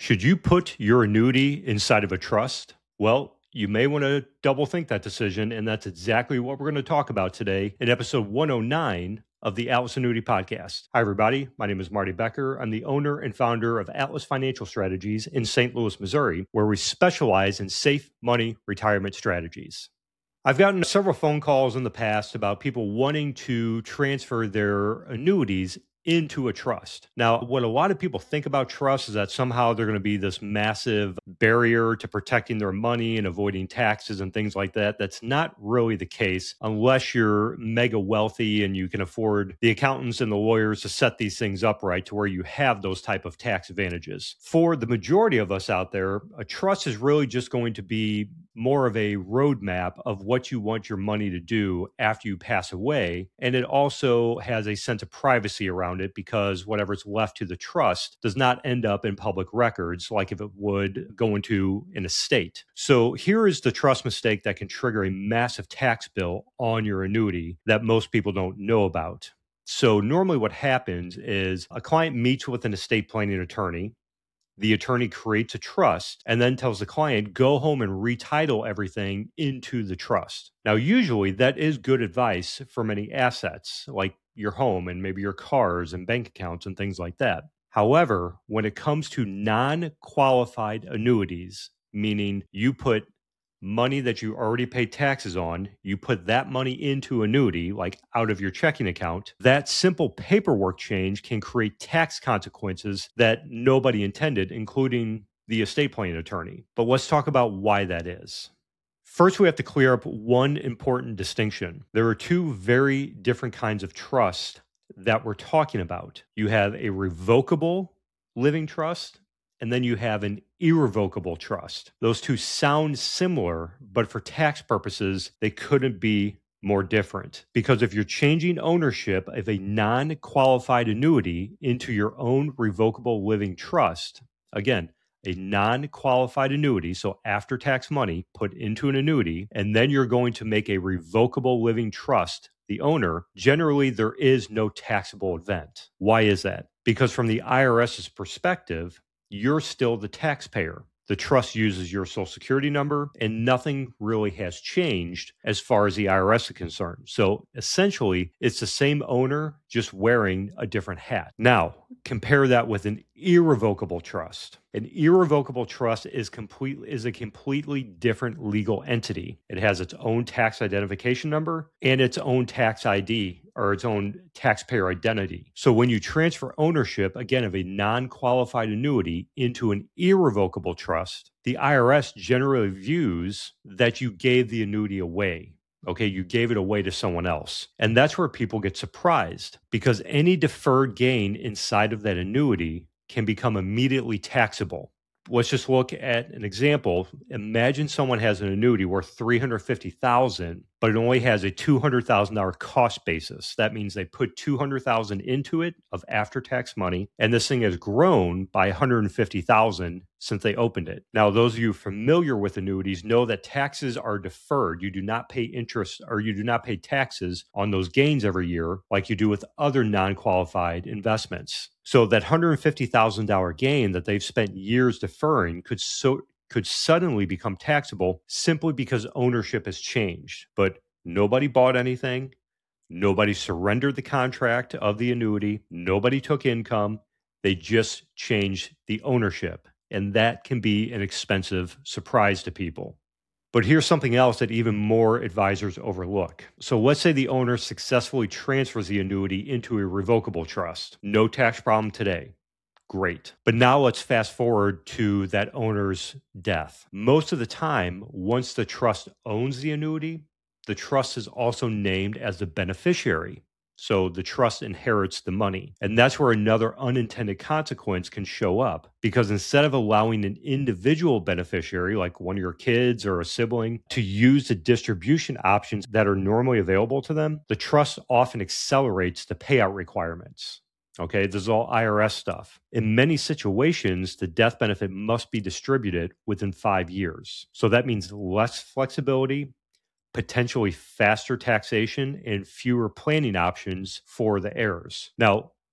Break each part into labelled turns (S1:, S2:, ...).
S1: Should you put your annuity inside of a trust? Well, you may want to double think that decision, and that's exactly what we're going to talk about today in episode 109 of the Atlas Annuity Podcast. Hi, everybody. My name is Marty Becker. I'm the owner and founder of Atlas Financial Strategies in St. Louis, Missouri, where we specialize in safe money retirement strategies. I've gotten several phone calls in the past about people wanting to transfer their annuities into a trust. Now, what a lot of people think about trusts is that somehow they're going to be this massive barrier to protecting their money and avoiding taxes and things like that. That's not really the case unless you're mega wealthy and you can afford the accountants and the lawyers to set these things up right to where you have those type of tax advantages. For the majority of us out there, a trust is really just going to be more of a roadmap of what you want your money to do after you pass away. And it also has a sense of privacy around it because whatever's left to the trust does not end up in public records like if it would go into an estate. So here is the trust mistake that can trigger a massive tax bill on your annuity that most people don't know about. So normally what happens is a client meets with an estate planning attorney. The attorney creates a trust and then tells the client, go home and retitle everything into the trust. Now, usually that is good advice for many assets like your home and maybe your cars and bank accounts and things like that. However, when it comes to non-qualified annuities, meaning you put money that you already paid taxes on, you put that money into annuity, like out of your checking account, that simple paperwork change can create tax consequences that nobody intended, including the estate planning attorney. But let's talk about why that is. First, we have to clear up one important distinction. There are two very different kinds of trust that we're talking about. You have a revocable living trust, and then you have an irrevocable trust. Those two sound similar, but for tax purposes, they couldn't be more different. Because if you're changing ownership of a non-qualified annuity into your own revocable living trust, again, a non-qualified annuity, so after-tax money put into an annuity, and then you're going to make a revocable living trust the owner, generally there is no taxable event. Why is that? Because from the IRS's perspective, you're still the taxpayer. The trust uses your social security number and nothing really has changed as far as the IRS is concerned. So essentially, it's the same owner just wearing a different hat. Now, compare that with an irrevocable trust. An irrevocable trust is a completely different legal entity. It has its own tax identification number and its own tax ID or its own taxpayer identity. So when you transfer ownership, again, of a non-qualified annuity into an irrevocable trust, the IRS generally views that you gave the annuity away. Okay, you gave it away to someone else. And that's where people get surprised because any deferred gain inside of that annuity can become immediately taxable. Let's just look at an example. Imagine someone has an annuity worth $350,000, but it only has a $200,000 cost basis. That means they put $200,000 into it of after-tax money, and this thing has grown by $150,000 since they opened it. Now, those of you familiar with annuities know that taxes are deferred. You do not pay interest or you do not pay taxes on those gains every year like you do with other non-qualified investments. So that $150,000 gain that they've spent years deferring could suddenly become taxable simply because ownership has changed. But nobody bought anything. Nobody surrendered the contract of the annuity. Nobody took income. They just changed the ownership. And that can be an expensive surprise to people. But here's something else that even more advisors overlook. So let's say the owner successfully transfers the annuity into a revocable trust. No tax problem today. Great. But now let's fast forward to that owner's death. Most of the time, once the trust owns the annuity, the trust is also named as the beneficiary. So the trust inherits the money. And that's where another unintended consequence can show up. Because instead of allowing an individual beneficiary, like one of your kids or a sibling, to use the distribution options that are normally available to them, the trust often accelerates the payout requirements. Okay, this is all IRS stuff. In many situations, the death benefit must be distributed within 5 years. So that means less flexibility, potentially faster taxation, and fewer planning options for the heirs. Now,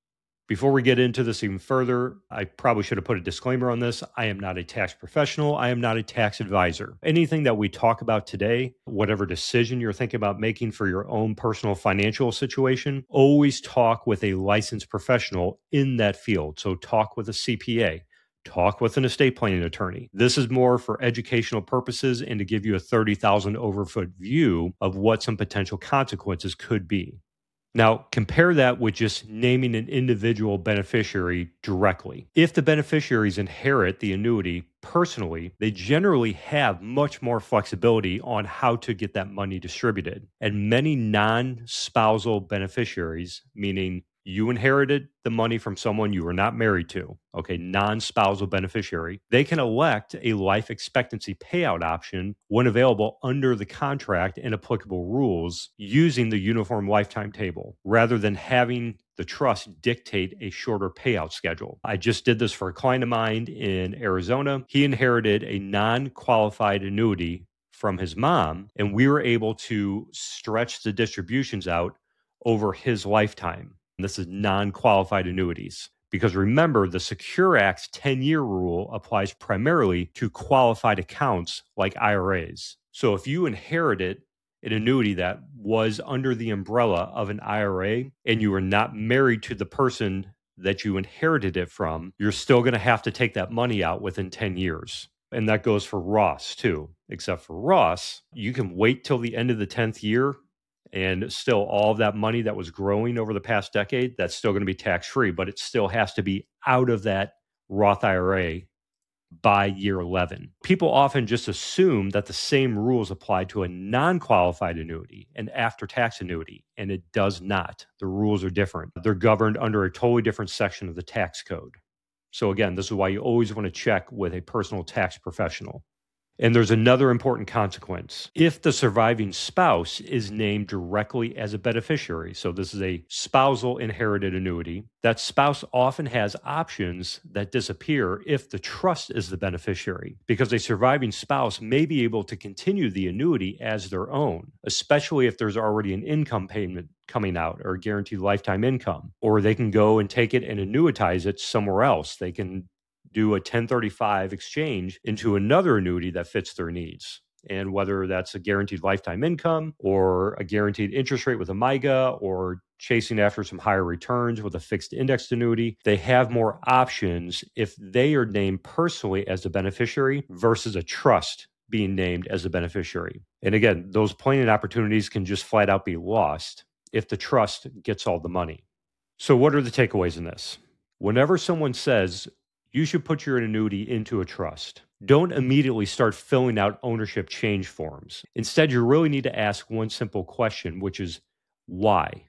S1: Before we get into this even further, I probably should have put a disclaimer on this. I am not a tax professional. I am not a tax advisor. Anything that we talk about today, whatever decision you're thinking about making for your own personal financial situation, always talk with a licensed professional in that field. So talk with a CPA. Talk with an estate planning attorney. This is more for educational purposes and to give you a 30,000 overfoot view of what some potential consequences could be. Now, compare that with just naming an individual beneficiary directly. If the beneficiaries inherit the annuity personally, they generally have much more flexibility on how to get that money distributed. And many non-spousal beneficiaries, meaning you inherited the money from someone you were not married to, okay, non-spousal beneficiary, they can elect a life expectancy payout option when available under the contract and applicable rules using the uniform lifetime table, rather than having the trust dictate a shorter payout schedule. I just did this for a client of mine in Arizona. He inherited a non-qualified annuity from his mom, and we were able to stretch the distributions out over his lifetime. This is non-qualified annuities. Because remember, the Secure Act's 10-year rule applies primarily to qualified accounts like IRAs. So if you inherited an annuity that was under the umbrella of an IRA and you were not married to the person that you inherited it from, you're still going to have to take that money out within 10 years. And that goes for Roths too. Except for Roths, you can wait till the end of the 10th year and still all of that money that was growing over the past decade, that's still going to be tax-free, but it still has to be out of that Roth IRA by year 11. People often just assume that the same rules apply to a non-qualified annuity, an after-tax annuity, and it does not. The rules are different. They're governed under a totally different section of the tax code. So again, this is why you always want to check with a personal tax professional. And there's another important consequence. If the surviving spouse is named directly as a beneficiary, so this is a spousal inherited annuity, that spouse often has options that disappear if the trust is the beneficiary, because a surviving spouse may be able to continue the annuity as their own, especially if there's already an income payment coming out or a guaranteed lifetime income, or they can go and take it and annuitize it somewhere else. They can do a 1035 exchange into another annuity that fits their needs. And whether that's a guaranteed lifetime income or a guaranteed interest rate with a MYGA or chasing after some higher returns with a fixed indexed annuity, they have more options if they are named personally as the beneficiary versus a trust being named as a beneficiary. And again, those planning opportunities can just flat out be lost if the trust gets all the money. So what are the takeaways in this? Whenever someone says, you should put your annuity into a trust, don't immediately start filling out ownership change forms. Instead, you really need to ask one simple question, which is why?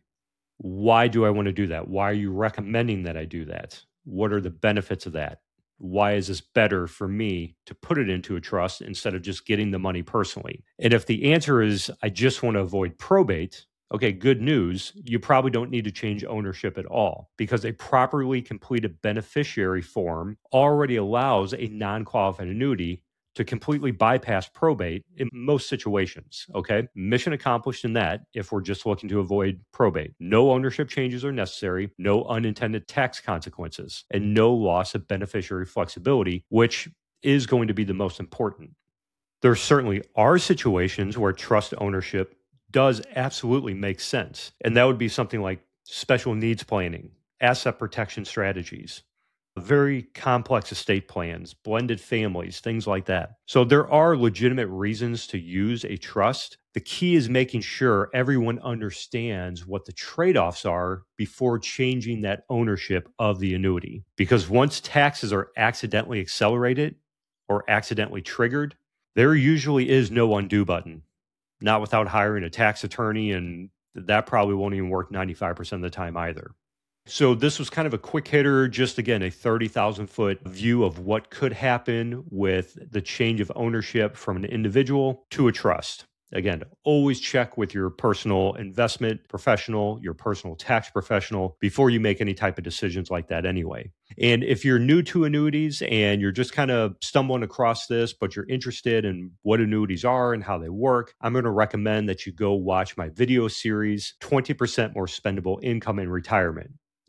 S1: Why do I want to do that? Why are you recommending that I do that? What are the benefits of that? Why is this better for me to put it into a trust instead of just getting the money personally? And if the answer is, I just want to avoid probate, okay, good news. You probably don't need to change ownership at all because a properly completed beneficiary form already allows a non-qualified annuity to completely bypass probate in most situations, okay? Mission accomplished in that if we're just looking to avoid probate. No ownership changes are necessary, no unintended tax consequences, and no loss of beneficiary flexibility, which is going to be the most important. There certainly are situations where trust ownership does absolutely make sense. And that would be something like special needs planning, asset protection strategies, very complex estate plans, blended families, things like that. So there are legitimate reasons to use a trust. The key is making sure everyone understands what the trade-offs are before changing that ownership of the annuity. Because once taxes are accidentally accelerated or accidentally triggered, there usually is no undo button. Not without hiring a tax attorney, and that probably won't even work 95% of the time either. So this was kind of a quick hitter, just again, a 30,000 foot view of what could happen with the change of ownership from an individual to a trust. Again, always check with your personal investment professional, your personal tax professional before you make any type of decisions like that anyway. And if you're new to annuities and you're just kind of stumbling across this, but you're interested in what annuities are and how they work, I'm going to recommend that you go watch my video series, 20% More Spendable Income in Retirement.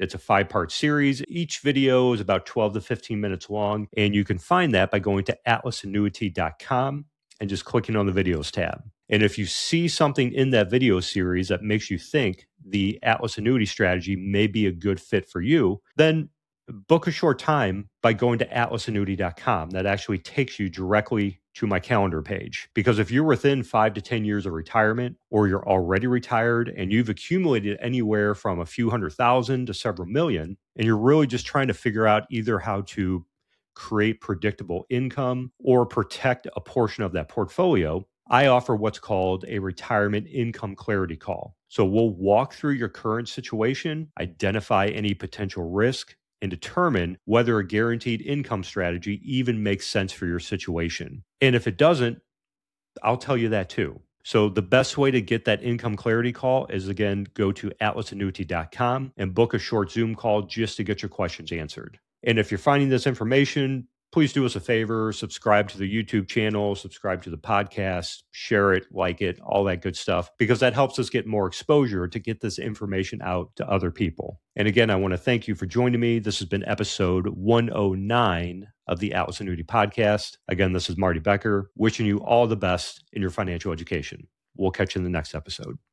S1: It's a 5-part series. Each video is about 12 to 15 minutes long, and you can find that by going to atlasannuity.com and just clicking on the videos tab. And if you see something in that video series that makes you think the Atlas Annuity strategy may be a good fit for you, then book a short time by going to atlasannuity.com. That actually takes you directly to my calendar page. Because if you're within 5 to 10 years of retirement, or you're already retired and you've accumulated anywhere from a few $100,000 to several million, and you're really just trying to figure out either how to create predictable income or protect a portion of that portfolio, I offer what's called a retirement income clarity call. So we'll walk through your current situation, identify any potential risk, and determine whether a guaranteed income strategy even makes sense for your situation. And if it doesn't, I'll tell you that too. So the best way to get that income clarity call is, again, go to atlasannuity.com and book a short Zoom call just to get your questions answered. And if you're finding this information, please do us a favor, subscribe to the YouTube channel, subscribe to the podcast, share it, like it, all that good stuff, because that helps us get more exposure to get this information out to other people. And again, I want to thank you for joining me. This has been episode 109 of the Atlas Annuity Podcast. Again, this is Marty Becker, wishing you all the best in your financial education. We'll catch you in the next episode.